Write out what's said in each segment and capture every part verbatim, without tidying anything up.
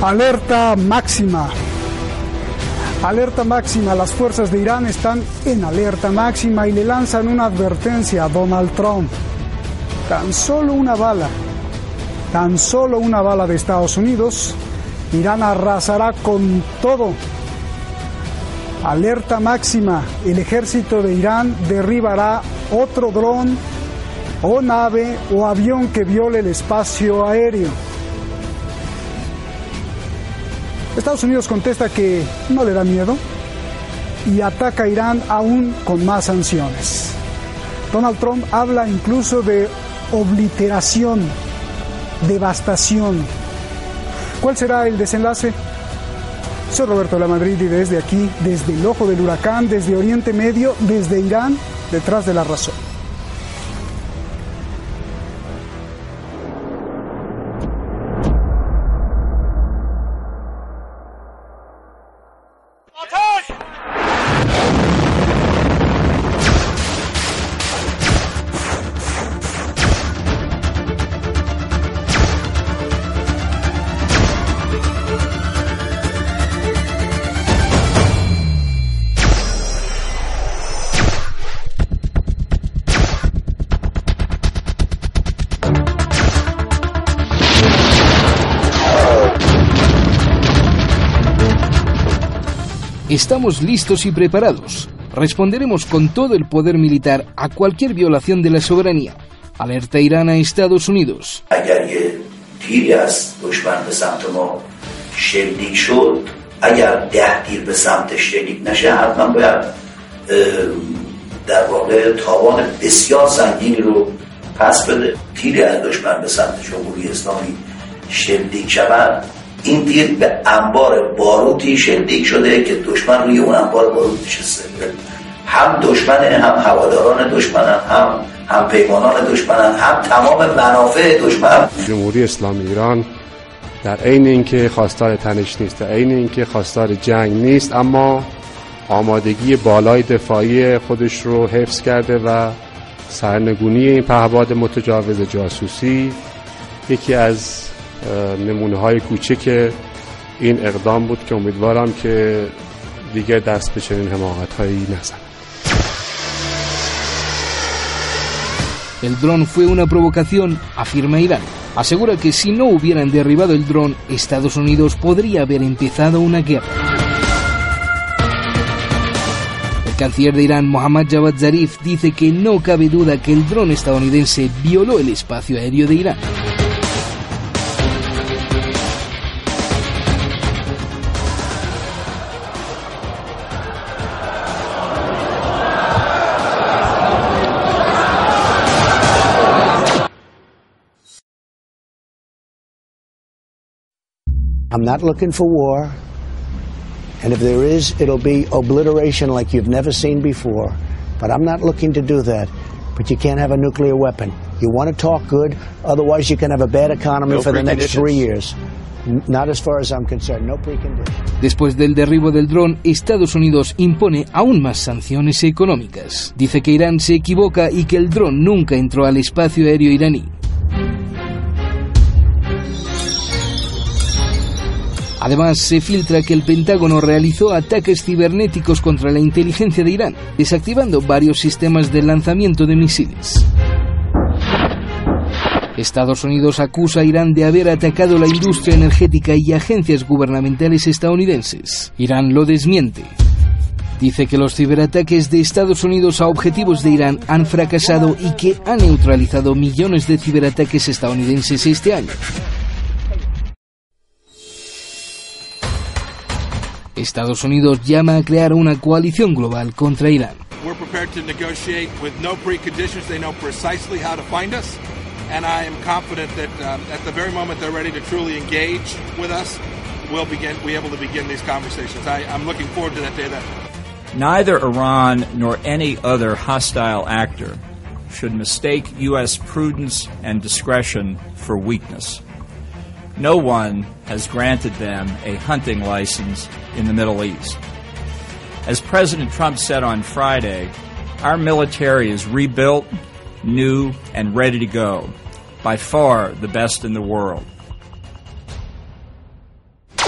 Alerta máxima. Alerta máxima. Las fuerzas de Irán están en alerta máxima y le lanzan una advertencia a Donald Trump. Tan solo una bala, tan solo una bala de Estados Unidos, Irán arrasará con todo. Alerta máxima. El ejército de Irán derribará otro dron o nave o avión que viole el espacio aéreo. Estados Unidos contesta que no le da miedo y ataca a Irán aún con más sanciones. Donald Trump habla incluso de obliteración, devastación. ¿Cuál será el desenlace? Soy Roberto Lamadrid y desde aquí, desde el ojo del huracán, desde Oriente Medio, desde Irán, detrás de la razón. Estamos listos y preparados. Responderemos con todo el poder militar a cualquier violación de la soberanía. Alerta Irán a Estados Unidos. اگر یه تیری از دشمن به سمت ما شلیک شد، اگر ده تیر به سمت شلیک نشه، حتما باید در واقع تاوان بسیار سنگینی رو پس بده. تیری از دشمن به سمت جمهوری اسلامی شلیک شود، این تیر به انبار باروتی شلیک شده که دشمن روی اون انبار باروت نشسته. هم دشمن، هم هواداران دشمن، هم هم پیمانان دشمن، هم تمام منافع دشمن. جمهوری اسلامی ایران در عین اینکه خواستار تنش نیست، در عین اینکه خواستار جنگ نیست، اما آمادگی بالای دفاعی خودش رو حفظ کرده و سرنگونی این پهپاد متجاوز جاسوسی یکی از نمونه های کوچک این اقدام بود که امیدوارم که دیگر دست به چنین حماقت هایی نزنه. El dron fue una provocación, afirma Irán. Asegura que si no hubieran derribado el dron, Estados Unidos podría haber empezado una guerra. El canciller de Irán, Mohammad Javad Zarif, dice que no cabe duda que el dron estadounidense violó el espacio aéreo de Irán. I'm not looking for war, and if there is, it'll be obliteration like you've never seen before. But I'm not looking to do that. But you can't have a nuclear weapon. You want to talk good, otherwise you can have a bad economy no for the next three years. Not as far as I'm concerned, no preconditions. Después del derribo del dron, Estados Unidos impone aún más sanciones económicas. Dice que Irán se equivoca y que el dron nunca entró al espacio aéreo iraní. Además, se filtra que el Pentágono realizó ataques cibernéticos contra la inteligencia de Irán, desactivando varios sistemas de lanzamiento de misiles. Estados Unidos acusa a Irán de haber atacado la industria energética y agencias gubernamentales estadounidenses. Irán lo desmiente. Dice que los ciberataques de Estados Unidos a objetivos de Irán han fracasado y que ha neutralizado millones de ciberataques estadounidenses este año. Estados Unidos llama a crear una coalición global contra Irán. We're prepared to negotiate with no preconditions. They know precisely how to find us, and I am confident that um, at the very moment they're ready to truly engage with us, we'll begin, be able to begin these conversations. I, I'm looking forward to that day. That neither Iran nor any other hostile actor should mistake U S prudence and discretion for weakness. No one has granted them a hunting license in the Middle East. As President Trump said on Friday, our military is rebuilt, new, and ready to go, by far the best in the world.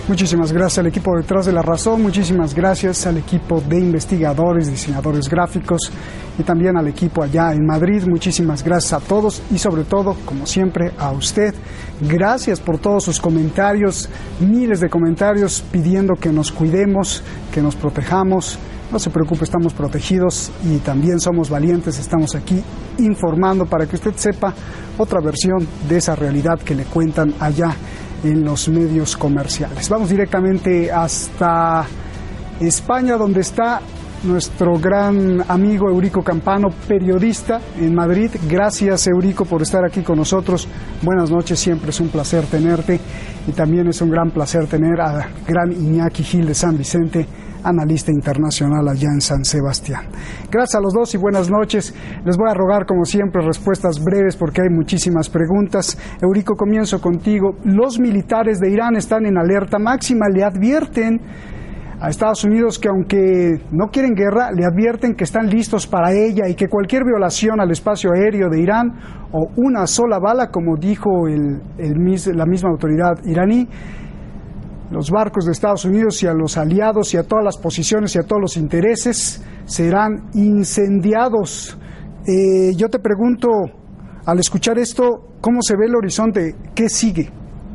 Muchísimas gracias al equipo detrás de La Razón, muchísimas gracias al equipo de investigadores, diseñadores gráficos y también al equipo allá en Madrid. Muchísimas gracias a todos y sobre todo, como siempre, a usted. Gracias por todos sus comentarios, miles de comentarios pidiendo que nos cuidemos, que nos protejamos. No se preocupe, estamos protegidos y también somos valientes, estamos aquí informando para que usted sepa otra versión de esa realidad que le cuentan allá en los medios comerciales. Vamos directamente hasta España, donde está nuestro gran amigo Eurico Campano, periodista en Madrid. Gracias, Eurico, por estar aquí con nosotros. Buenas noches, siempre es un placer tenerte y también es un gran placer tener a gran Iñaki Gil de San Vicente, analista internacional allá en San Sebastián. Gracias a los dos y buenas noches. Les voy a rogar, como siempre, respuestas breves porque hay muchísimas preguntas. Eurico, comienzo contigo. Los militares de Irán están en alerta máxima, le advierten a Estados Unidos que aunque no quieren guerra, le advierten que están listos para ella y que cualquier violación al espacio aéreo de Irán o una sola bala, como dijo el, el, la misma autoridad iraní, los barcos de Estados Unidos y a los aliados y a todas las posiciones y a todos los intereses serán incendiados. Eh, yo te pregunto, al escuchar esto, ¿cómo se ve el horizonte? ¿Qué sigue?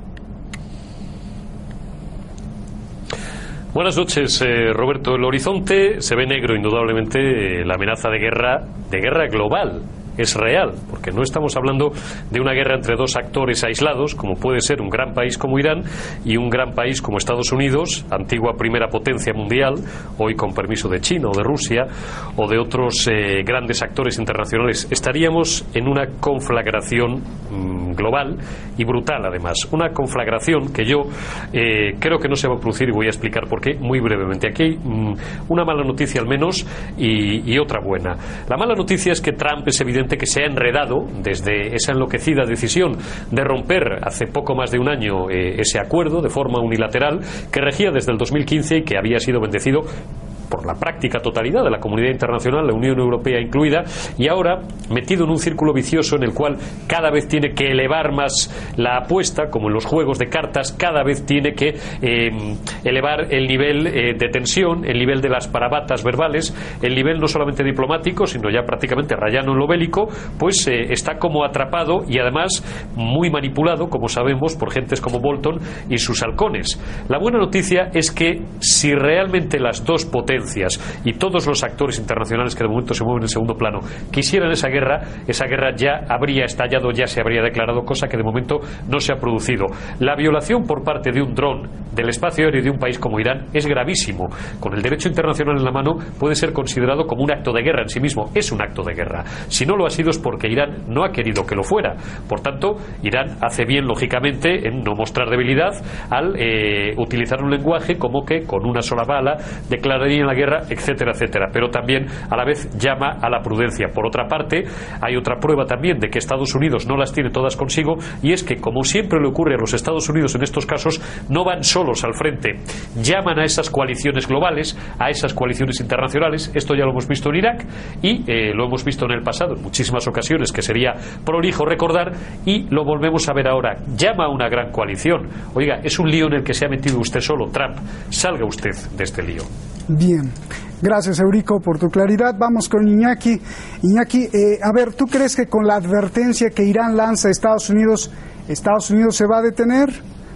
Buenas noches, eh, Roberto. El horizonte se ve negro, indudablemente. Eh, la amenaza de guerra, de guerra global, es real, porque no estamos hablando de una guerra entre dos actores aislados, como puede ser un gran país como Irán y un gran país como Estados Unidos, antigua primera potencia mundial, hoy con permiso de China o de Rusia o de otros eh, grandes actores internacionales. Estaríamos en una conflagración mmm, global y brutal, además. Una conflagración que yo eh, creo que no se va a producir, y voy a explicar por qué muy brevemente. Aquí hay mmm, una mala noticia al menos y, y otra buena. La mala noticia es que Trump es evidente que se ha enredado desde esa enloquecida decisión de romper hace poco más de un año eh, ese acuerdo de forma unilateral que regía desde el dos mil quince y que había sido bendecido por la práctica totalidad de la comunidad internacional, la Unión Europea incluida, y ahora metido en un círculo vicioso en el cual cada vez tiene que elevar más la apuesta, como en los juegos de cartas, cada vez tiene que eh, elevar el nivel eh, de tensión, el nivel de las parabatas verbales, el nivel no solamente diplomático, sino ya prácticamente rayano en lo bélico, pues eh, está como atrapado y además muy manipulado, como sabemos, por gentes como Bolton y sus halcones. La buena noticia es que si realmente las dos potencias y todos los actores internacionales que de momento se mueven en segundo plano quisieran esa guerra, esa guerra ya habría estallado, ya se habría declarado, cosa que de momento no se ha producido. La violación por parte de un dron del espacio aéreo de un país como Irán es gravísimo. Con el derecho internacional en la mano puede ser considerado como un acto de guerra en sí mismo. Es un acto de guerra. Si no lo ha sido es porque Irán no ha querido que lo fuera. Por tanto, Irán hace bien, lógicamente, en no mostrar debilidad al eh, utilizar un lenguaje como que con una sola bala declararía la guerra, etcétera, etcétera, pero también a la vez llama a la prudencia. Por otra parte, hay otra prueba también de que Estados Unidos no las tiene todas consigo, y es que, como siempre le ocurre a los Estados Unidos en estos casos, no van solos al frente, llaman a esas coaliciones globales, a esas coaliciones internacionales. Esto ya lo hemos visto en Irak y eh, lo hemos visto en el pasado en muchísimas ocasiones, que sería prolijo recordar, y lo volvemos a ver ahora. Llama a una gran coalición. Oiga, es un lío en el que se ha metido usted solo, Trump. Salga usted de este lío. Bien, gracias, Eurico, por tu claridad. Vamos con Iñaki. Iñaki, eh, a ver, ¿tú crees que con la advertencia que Irán lanza a Estados Unidos, Estados Unidos se va a detener?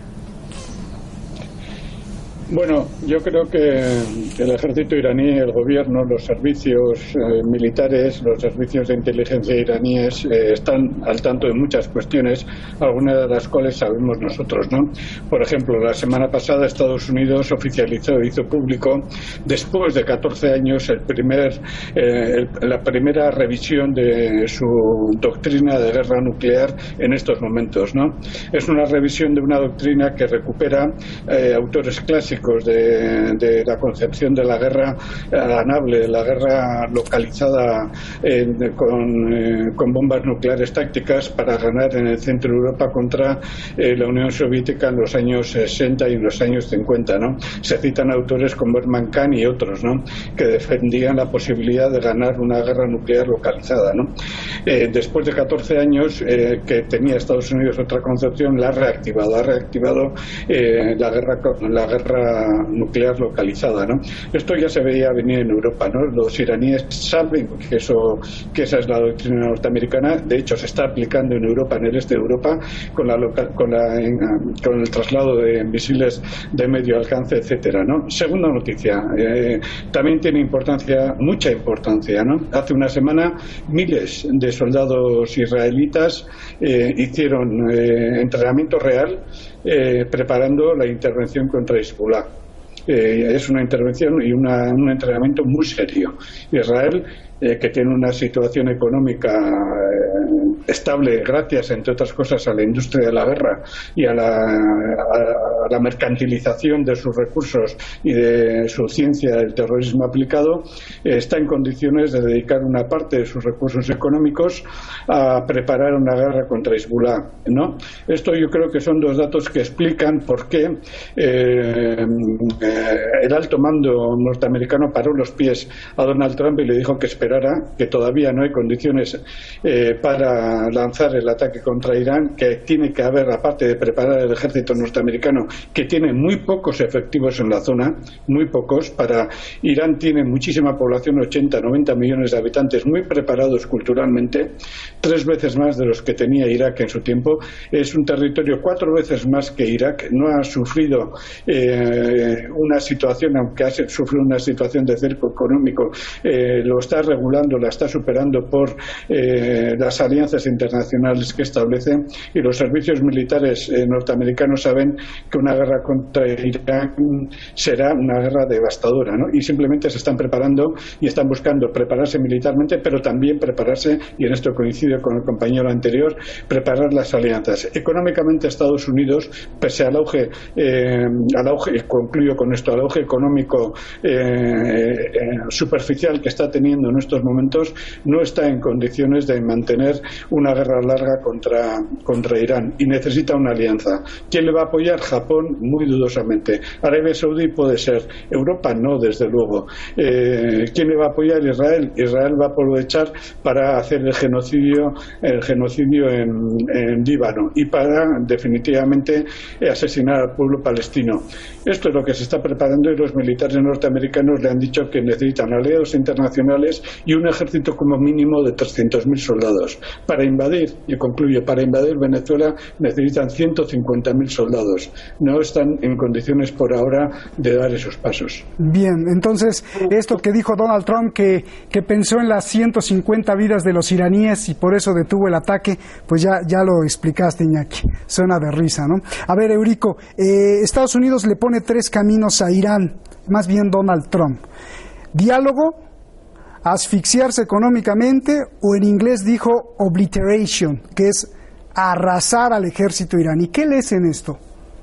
Bueno, yo creo que el ejército iraní, el gobierno, los servicios eh, militares, los servicios de inteligencia iraníes eh, están al tanto de muchas cuestiones, algunas de las cuales sabemos nosotros, ¿no? Por ejemplo, la semana pasada Estados Unidos oficializó, hizo público, después de catorce años, el primer, eh, el, la primera revisión de su doctrina de guerra nuclear en estos momentos, ¿no? Es una revisión de una doctrina que recupera eh, autores clásicos clásicos de, de la concepción de la guerra ganable, de la guerra localizada eh, con, eh, con bombas nucleares tácticas para ganar en el centro de Europa contra eh, la Unión Soviética en los años sesenta y en los años cincuenta, ¿no? Se citan autores como Herman Kahn y otros, ¿no?, que defendían la posibilidad de ganar una guerra nuclear localizada, ¿no? Eh, después de catorce años eh, que tenía Estados Unidos otra concepción, la ha reactivado, ha reactivado eh, la guerra la guerra nuclear localizada, ¿no? Esto ya se veía venir en Europa, ¿no? Los iraníes saben que eso que esa es la doctrina norteamericana. De hecho, se está aplicando en Europa, en el este de Europa, con la local, con la en, con el traslado de misiles de medio alcance, etcétera, ¿no? Segunda noticia, eh, también tiene importancia, mucha importancia, ¿no? Hace una semana miles de soldados israelitas eh, hicieron eh, entrenamiento real eh, preparando la intervención contra Hezbollah. Eh, es una intervención y una, un entrenamiento muy serio. Israel, eh, que tiene una situación económica eh, estable gracias, entre otras cosas, a la industria de la guerra y a la, a, a la mercantilización de sus recursos y de su ciencia del terrorismo aplicado, eh, está en condiciones de dedicar una parte de sus recursos económicos a preparar una guerra contra Hezbollah, ¿no? Esto yo creo que son dos datos que explican por qué eh, el alto mando norteamericano paró los pies a Donald Trump y le dijo que esperara, que todavía no hay condiciones eh, para lanzar el ataque contra Irán, que tiene que haber, aparte de preparar el ejército norteamericano, que tiene muy pocos efectivos en la zona, muy pocos. Para Irán tiene muchísima población, ochenta, noventa millones de habitantes, muy preparados culturalmente, tres veces más de los que tenía Irak en su tiempo. Es un territorio cuatro veces más que Irak, no ha sufrido eh, una situación, aunque ha sufrido una situación de cerco económico, eh, lo está regulando, la está superando por eh, las alianzas internacionales que establece, y los servicios militares eh, norteamericanos saben que una guerra contra Irán será una guerra devastadora, ¿no? Y simplemente se están preparando y están buscando prepararse militarmente, pero también prepararse, y en esto coincido con el compañero anterior, preparar las alianzas. Económicamente, Estados Unidos, pese al auge, eh, al auge, y concluyo con esto, al auge económico eh, eh, superficial que está teniendo en estos momentos, no está en condiciones de mantener una guerra larga contra, contra Irán, y necesita una alianza. ¿Quién le va a apoyar? Japón, muy dudosamente. Arabia Saudí puede ser. Europa no, desde luego. Eh, ¿Quién le va a apoyar? Israel. Israel va a aprovechar para hacer el genocidio, el genocidio en, en Líbano, y para definitivamente asesinar al pueblo palestino. Esto es lo que se está preparando, y los militares norteamericanos le han dicho que necesitan aliados internacionales y un ejército como mínimo de trescientos mil soldados. Para invadir, y concluyo, para invadir Venezuela necesitan ciento cincuenta mil soldados. No están en condiciones por ahora de dar esos pasos. Bien, entonces, esto que dijo Donald Trump, que, que pensó en las ciento cincuenta vidas de los iraníes y por eso detuvo el ataque, pues ya, ya lo explicaste, Iñaki. Suena de risa, ¿no? A ver, Eurico, eh, Estados Unidos le pone tres caminos a Irán, más bien Donald Trump. Diálogo, asfixiarse económicamente, o en inglés dijo obliteration, que es arrasar al ejército iraní. ¿Qué lees en esto?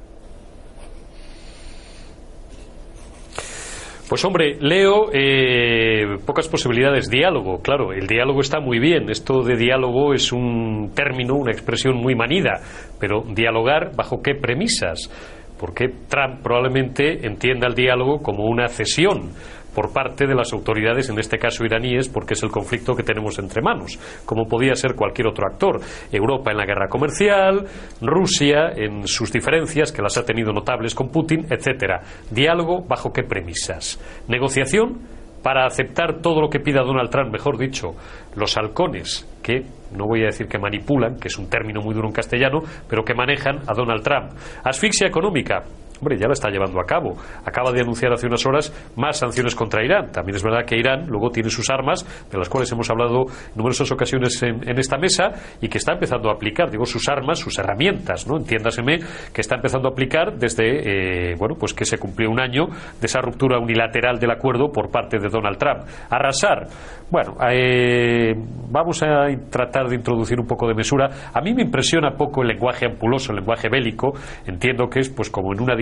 Pues hombre, leo eh, pocas posibilidades. Diálogo, claro, el diálogo está muy bien. Esto de diálogo es un término, una expresión muy manida, pero dialogar, ¿bajo qué premisas? Porque Trump probablemente entienda el diálogo como una cesión por parte de las autoridades, en este caso iraníes, porque es el conflicto que tenemos entre manos, como podía ser cualquier otro actor. Europa en la guerra comercial, Rusia en sus diferencias, que las ha tenido notables con Putin, etcétera. Diálogo, ¿bajo qué premisas? Negociación para aceptar todo lo que pida Donald Trump, mejor dicho, los halcones que, no voy a decir que manipulan, que es un término muy duro en castellano, pero que manejan a Donald Trump. Asfixia económica. Hombre, ya la está llevando a cabo. Acaba de anunciar hace unas horas más sanciones contra Irán. También es verdad que Irán luego tiene sus armas, de las cuales hemos hablado en numerosas ocasiones en, en esta mesa, y que está empezando a aplicar, digo, sus armas, sus herramientas, ¿no? Entiéndaseme que está empezando a aplicar desde, eh, bueno, pues que se cumplió un año de esa ruptura unilateral del acuerdo por parte de Donald Trump. Arrasar. Bueno, eh, vamos a tratar de introducir un poco de mesura. A mí me impresiona poco el lenguaje ampuloso, el lenguaje bélico. Entiendo que es, pues, como en una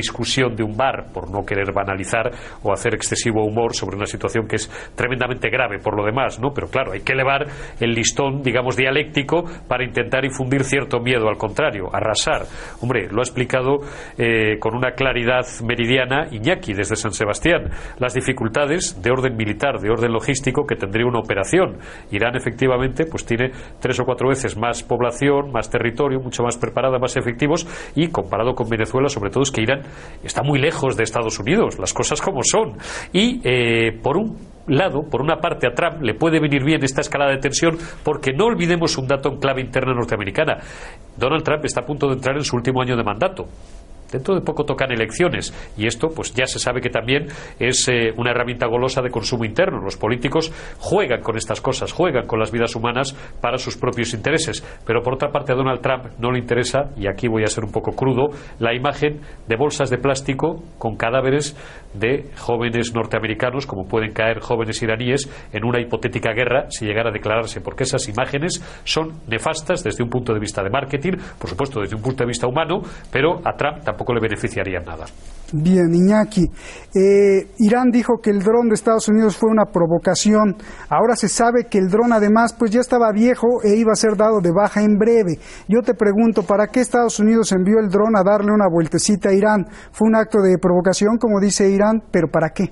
discusión de un bar, por no querer banalizar o hacer excesivo humor sobre una situación que es tremendamente grave por lo demás, ¿no? Pero claro, hay que elevar el listón, digamos, dialéctico para intentar infundir cierto miedo, al contrario, arrasar. Hombre, lo ha explicado eh, con una claridad meridiana Iñaki desde San Sebastián, las dificultades de orden militar, de orden logístico que tendría una operación. Irán efectivamente pues tiene tres o cuatro veces más población, más territorio, mucho más preparada, más efectivos, y comparado con Venezuela, sobre todo, es que Irán está muy lejos de Estados Unidos, las cosas como son. Y eh, por un lado, por una parte, a Trump le puede venir bien esta escalada de tensión, porque no olvidemos un dato en clave interna norteamericana: Donald Trump está a punto de entrar en su último año de mandato. Dentro de poco tocan elecciones, y esto pues ya se sabe que también es eh, una herramienta golosa de consumo interno. Los políticos juegan con estas cosas, juegan con las vidas humanas para sus propios intereses, pero por otra parte a Donald Trump no le interesa, y aquí voy a ser un poco crudo, la imagen de bolsas de plástico con cadáveres de jóvenes norteamericanos, como pueden caer jóvenes iraníes en una hipotética guerra si llegara a declararse, porque esas imágenes son nefastas desde un punto de vista de marketing, por supuesto desde un punto de vista humano, pero a Trump tampoco le beneficiaría nada. Bien, Iñaki, eh, Irán dijo que el dron de Estados Unidos fue una provocación. Ahora se sabe que el dron además pues ya estaba viejo e iba a ser dado de baja en breve. Yo te pregunto, ¿para qué Estados Unidos envió el dron a darle una vueltecita a Irán? ¿Fue un acto de provocación, como dice Irán, pero para qué?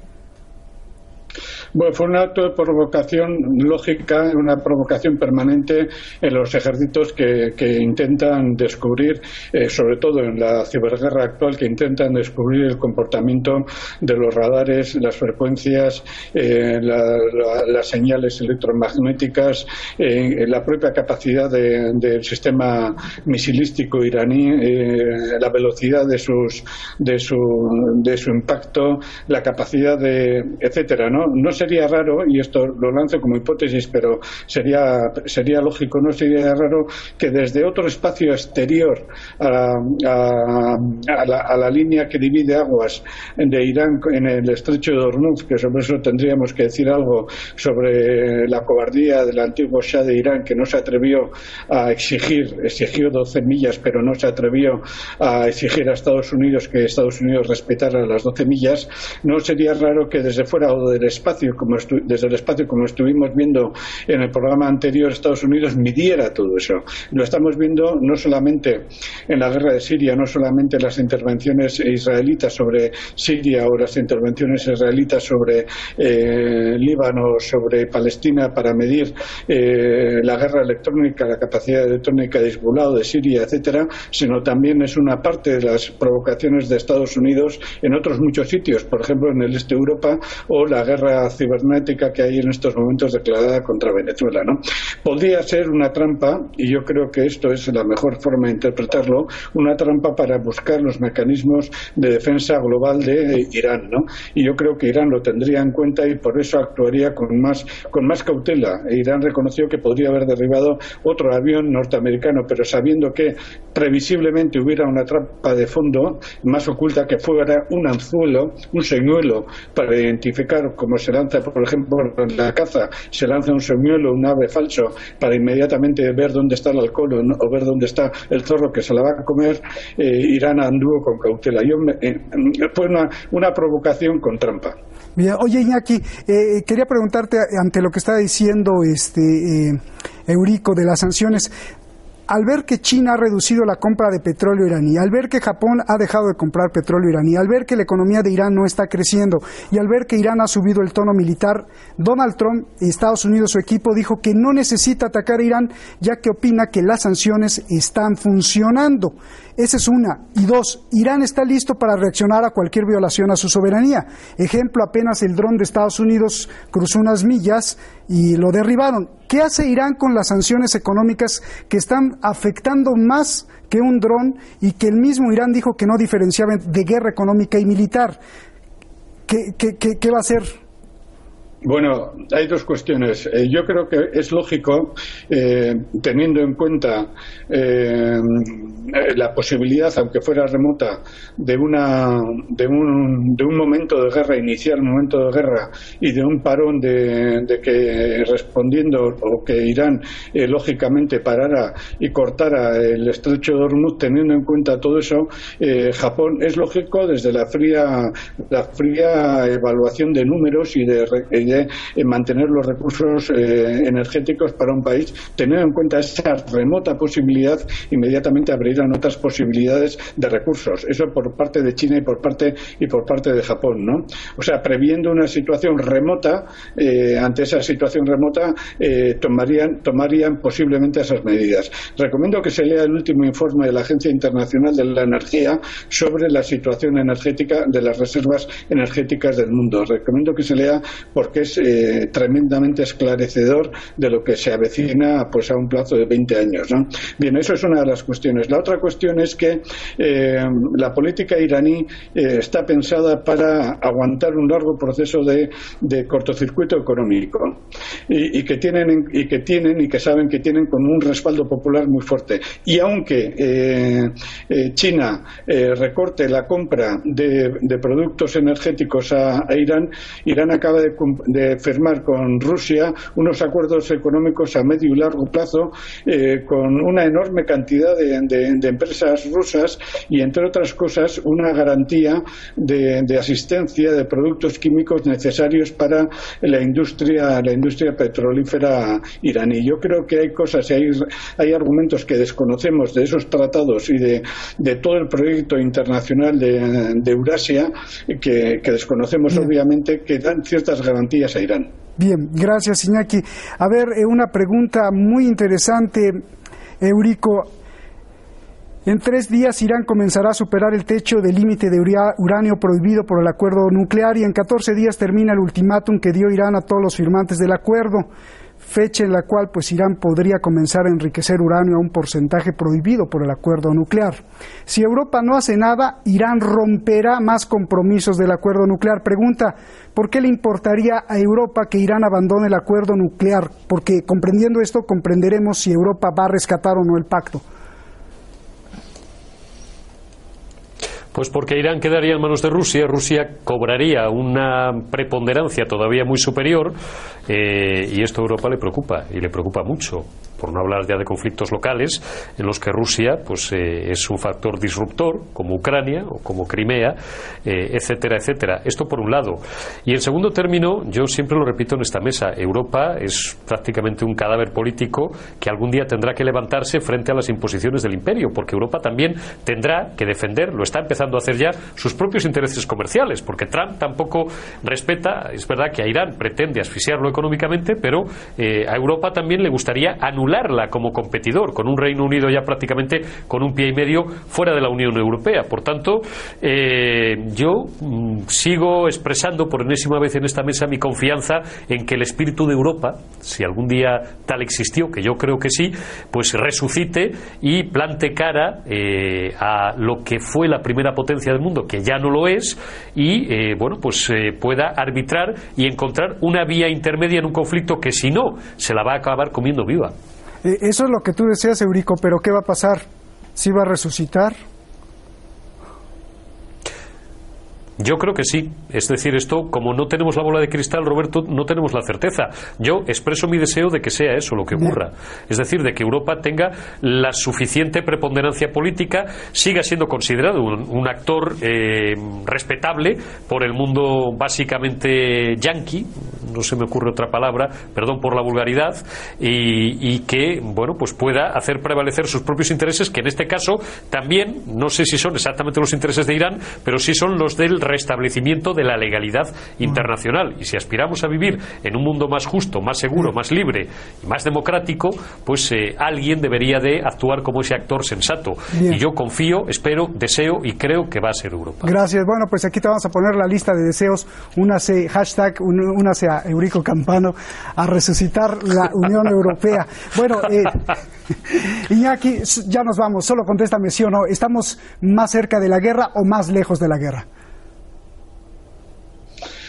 Bueno, fue un acto de provocación lógica, una provocación permanente en los ejércitos que, que intentan descubrir, eh, sobre todo en la ciberguerra actual, que intentan descubrir el comportamiento de los radares, las frecuencias, eh, la, la, las señales electromagnéticas, eh, la propia capacidad de, del sistema misilístico iraní, eh, la velocidad de sus de su de su impacto, la capacidad de etcétera, ¿no? No sería raro, y esto lo lanzo como hipótesis, pero sería sería lógico, no sería raro que desde otro espacio exterior a, a, a, la, a la línea que divide aguas de Irán en el estrecho de Hormuz, que sobre eso tendríamos que decir algo, sobre la cobardía del antiguo Shah de Irán, que no se atrevió a exigir, exigió doce millas, pero no se atrevió a exigir a Estados Unidos que Estados Unidos respetara las doce millas. No sería raro que desde fuera o del espacio, como desde el espacio, como estuvimos viendo en el programa anterior, Estados Unidos midiera todo eso. Lo estamos viendo no solamente en la guerra de Siria, no solamente en las intervenciones israelitas sobre Siria o las intervenciones israelitas sobre eh, Líbano, sobre Palestina, para medir eh, la guerra electrónica, la capacidad electrónica de Hezbollah o de Siria, etcétera, sino también es una parte de las provocaciones de Estados Unidos en otros muchos sitios, por ejemplo en el este de Europa, o la guerra cibernética que hay en estos momentos declarada contra Venezuela, ¿no? Podría ser una trampa, y yo creo que esto es la mejor forma de interpretarlo, una trampa para buscar los mecanismos de defensa global de Irán, ¿no? Y yo creo que Irán lo tendría en cuenta y por eso actuaría con más con más cautela. Irán reconoció que podría haber derribado otro avión norteamericano, pero sabiendo que previsiblemente hubiera una trampa de fondo más oculta, que fuera un anzuelo, un señuelo para identificar, como se lanza, por ejemplo, en la caza, se lanza un señuelo, un ave falso, para inmediatamente ver dónde está el halcón, ¿no? O ver dónde está el zorro que se la va a comer. eh, Irán anduvo con cautela. Yo me, eh, fue una, una provocación con trampa. Bien, oye Iñaki, eh, quería preguntarte ante lo que está diciendo este eh, Eurico de las sanciones. Al ver que China ha reducido la compra de petróleo iraní, al ver que Japón ha dejado de comprar petróleo iraní, al ver que la economía de Irán no está creciendo y al ver que Irán ha subido el tono militar, Donald Trump y Estados Unidos, su equipo, dijo que no necesita atacar a Irán, ya que opina que las sanciones están funcionando. Esa es una. Y dos, Irán está listo para reaccionar a cualquier violación a su soberanía. Ejemplo, apenas el dron de Estados Unidos cruzó unas millas y lo derribaron. ¿Qué hace Irán con las sanciones económicas que están afectando más que un dron y que el mismo Irán dijo que no diferenciaban de guerra económica y militar? ¿Qué, qué, qué, qué va a hacer? Bueno, hay dos cuestiones. Eh, yo creo que es lógico, eh, teniendo en cuenta eh, la posibilidad, aunque fuera remota, de una de un, de un momento de guerra, iniciar un momento de guerra y de un parón de, de que respondiendo o que Irán eh, lógicamente parara y cortara el estrecho de Hormuz, teniendo en cuenta todo eso, eh, Japón es lógico desde la fría la fría evaluación de números y de, de de mantener los recursos eh, energéticos para un país, teniendo en cuenta esa remota posibilidad, inmediatamente abrirán otras posibilidades de recursos. Eso por parte de China y por parte y por parte de Japón, ¿no? O sea, previendo una situación remota, eh, ante esa situación remota eh, tomarían tomarían posiblemente esas medidas. Recomiendo que se lea el último informe de la Agencia Internacional de la Energía sobre la situación energética de las reservas energéticas del mundo. Recomiendo que se lea porque es eh, tremendamente esclarecedor de lo que se avecina pues a un plazo de veinte años, ¿no? Bien, eso es una de las cuestiones. La otra cuestión es que eh, la política iraní eh, está pensada para aguantar un largo proceso de, de cortocircuito económico y, y que tienen y que tienen y que saben que tienen con un respaldo popular muy fuerte. Y aunque eh, eh, China eh, recorte la compra de, de productos energéticos a, a Irán, Irán acaba de, de firmar con Rusia unos acuerdos económicos a medio y largo plazo eh, con una enorme cantidad de, de, de empresas rusas y, entre otras cosas, una garantía de, de asistencia de productos químicos necesarios para la industria la industria petrolífera iraní. Yo creo que hay cosas y hay, hay argumentos que desconocemos de esos tratados y de, de todo el proyecto internacional de, de Eurasia que, que desconocemos, Bien. obviamente, que dan ciertas garantías a Irán. Bien, gracias, Iñaki. A ver, eh, una pregunta muy interesante, Eurico. En tres días Irán comenzará a superar el techo del límite de uranio prohibido por el acuerdo nuclear y en catorce días termina el ultimátum que dio Irán a todos los firmantes del acuerdo, fecha en la cual pues Irán podría comenzar a enriquecer uranio a un porcentaje prohibido por el acuerdo nuclear. Si Europa no hace nada, Irán romperá más compromisos del acuerdo nuclear. Pregunta, ¿por qué le importaría a Europa que Irán abandone el acuerdo nuclear? Porque comprendiendo esto comprenderemos si Europa va a rescatar o no el pacto. Pues porque Irán quedaría en manos de Rusia, Rusia cobraría una preponderancia todavía muy superior eh, y esto a Europa le preocupa, y le preocupa mucho, por no hablar ya de conflictos locales en los que Rusia pues eh, es un factor disruptor, como Ucrania o como Crimea, eh, etcétera, etcétera. Esto por un lado. Y en segundo término, yo siempre lo repito en esta mesa, Europa es prácticamente un cadáver político que algún día tendrá que levantarse frente a las imposiciones del imperio, porque Europa también tendrá que defender, lo está empezando a hacer ya, sus propios intereses comerciales, porque Trump tampoco respeta, es verdad que a Irán pretende asfixiarlo económicamente, pero eh, a Europa también le gustaría anularla como competidor, con un Reino Unido ya prácticamente con un pie y medio fuera de la Unión Europea. Por tanto, eh, yo mm, sigo expresando por enésima vez en esta mesa mi confianza en que el espíritu de Europa, si algún día tal existió, que yo creo que sí, pues resucite y plante cara eh, a lo que fue la primera potencia del mundo, que ya no lo es, y eh, bueno, pues eh, pueda arbitrar y encontrar una vía intermedia en un conflicto que, si no, se la va a acabar comiendo viva. Eh, eso es lo que tú deseas, Eurico, pero ¿qué va a pasar? ¿Sí va a resucitar? Yo creo que sí. Es decir, esto, como no tenemos la bola de cristal, Roberto, no tenemos la certeza. Yo expreso mi deseo de que sea eso lo que ocurra. Es decir, de que Europa tenga la suficiente preponderancia política, siga siendo considerado un, un actor eh, respetable por el mundo básicamente yanqui, no se me ocurre otra palabra, perdón por la vulgaridad, y, y que, bueno, pues pueda hacer prevalecer sus propios intereses, que en este caso también, no sé si son exactamente los intereses de Irán, pero sí son los del restablecimiento de la legalidad internacional. Y si aspiramos a vivir en un mundo más justo, más seguro, más libre y más democrático, pues eh, alguien debería de actuar como ese actor sensato. Bien. Y yo confío, espero, deseo y creo que va a ser Europa. Gracias. Bueno, pues aquí te vamos a poner la lista de deseos. Únase, hashtag, únase a Eurico Campano a resucitar la Unión Europea. Bueno, eh, Iñaki, ya nos vamos. Solo contéstame sí o no. ¿Estamos más cerca de la guerra o más lejos de la guerra?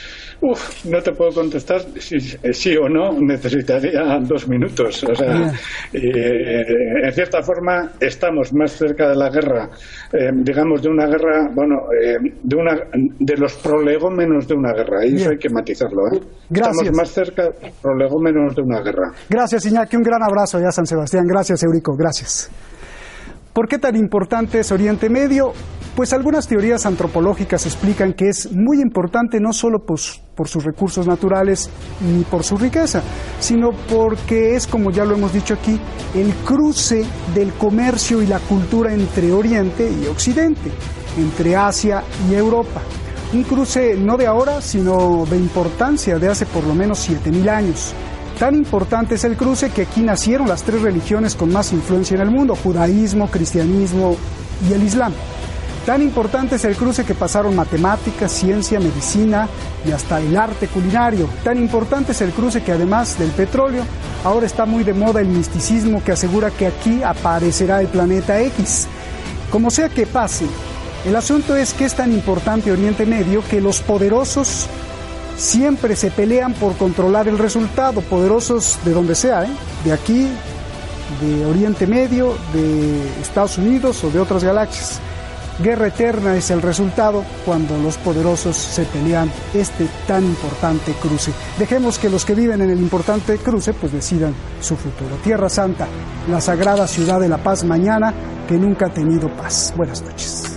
Uf, no te puedo contestar si sí o no, necesitaría dos minutos. O sea, eh, en cierta forma estamos más cerca de la guerra, eh, digamos de una guerra, bueno, eh, de una de los prolegómenos de una guerra, y eso hay que matizarlo. ¿eh? Gracias. Estamos más cerca de los prolegómenos de una guerra. Gracias, Iñaki, un gran abrazo allá a San Sebastián. Gracias, Eurico, gracias. ¿Por qué tan importante es Oriente Medio? Pues algunas teorías antropológicas explican que es muy importante no solo por, por sus recursos naturales ni por su riqueza, sino porque es, como ya lo hemos dicho aquí, el cruce del comercio y la cultura entre Oriente y Occidente, entre Asia y Europa. Un cruce no de ahora, sino de importancia de hace por lo menos siete mil años. Tan importante es el cruce que aquí nacieron las tres religiones con más influencia en el mundo: judaísmo, cristianismo y el islam. Tan importante es el cruce que pasaron matemáticas, ciencia, medicina y hasta el arte culinario. Tan importante es el cruce que, además del petróleo, ahora está muy de moda el misticismo que asegura que aquí aparecerá el planeta X. Como sea que pase, el asunto es que es tan importante Oriente Medio que los poderosos siempre se pelean por controlar el resultado, poderosos de donde sea, ¿eh? De aquí, de Oriente Medio, de Estados Unidos o de otras galaxias. Guerra eterna es el resultado cuando los poderosos se pelean este tan importante cruce. Dejemos que los que viven en el importante cruce pues decidan su futuro. Tierra Santa, la sagrada ciudad de la paz mañana que nunca ha tenido paz. Buenas noches.